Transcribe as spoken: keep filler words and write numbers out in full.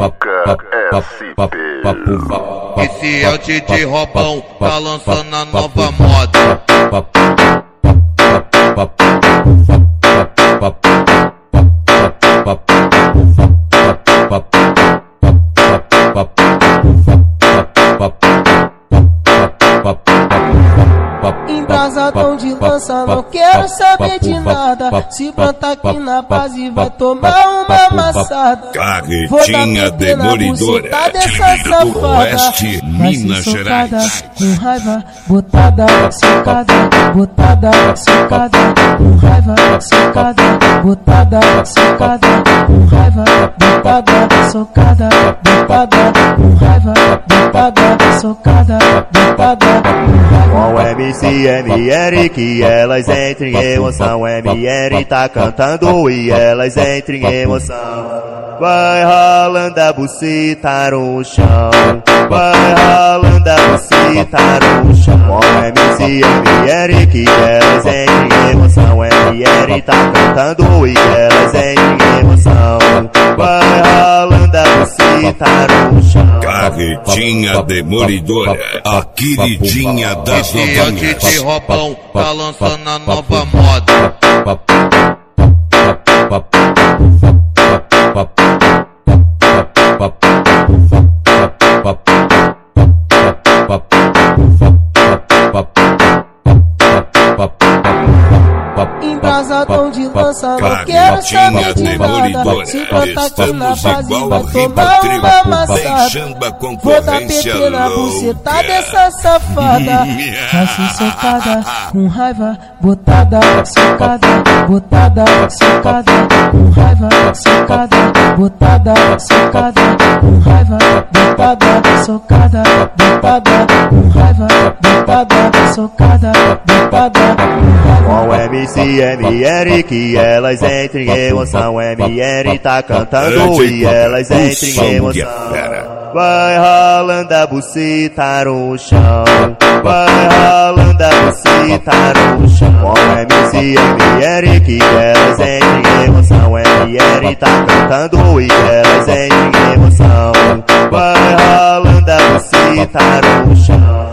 Esse é o D J Robão, tá lançando a nova moda. Embrasadão de lança, não quero saber de nada. Se plantar aqui na base vai tomar uma amassada. Carretinha demolidora, do Oeste, Minas Gerais. Com raiva, botada, socada, botada, socada. Com raiva, socada, botada, socada. Com raiva, botada, socada, botada. Com raiva, botada, socada, botada. Com o M C M R que elas entrem em emoção. M R tá cantando e elas entrem em emoção. Vai ralando a buceta no chão. Vai ralando a buceta no chão. Com o M C M R que elas entrem em emoção. M R tá cantando e elas entrem em emoção. Vai ralando a buceta no chão. Carretinha demolidora, a queridinha das novinhas. Esse é o D J Robão, tá lançando a nova moda. Embrasadão de lança, não quero saber de nada. Se plantar aqui na base vai tomar uma amassada. Vou dar P T na buceta dessa safada. Vai se socada, com raiva, botada, socada, botada, socada. Com raiva, socada, botada, socada. Com raiva, botada, socada, botada. Com raiva, botada, socada, botada. Com o M C M R que elas entrem em emoção. M R tá cantando e elas entrem em emoção. Vai ralando a buceta no chão. Vai ralando a buceta no chão. Com o M C M R que elas entrem em emoção. M R tá cantando e elas entrem em emoção. Vai ralando a buceta no chão.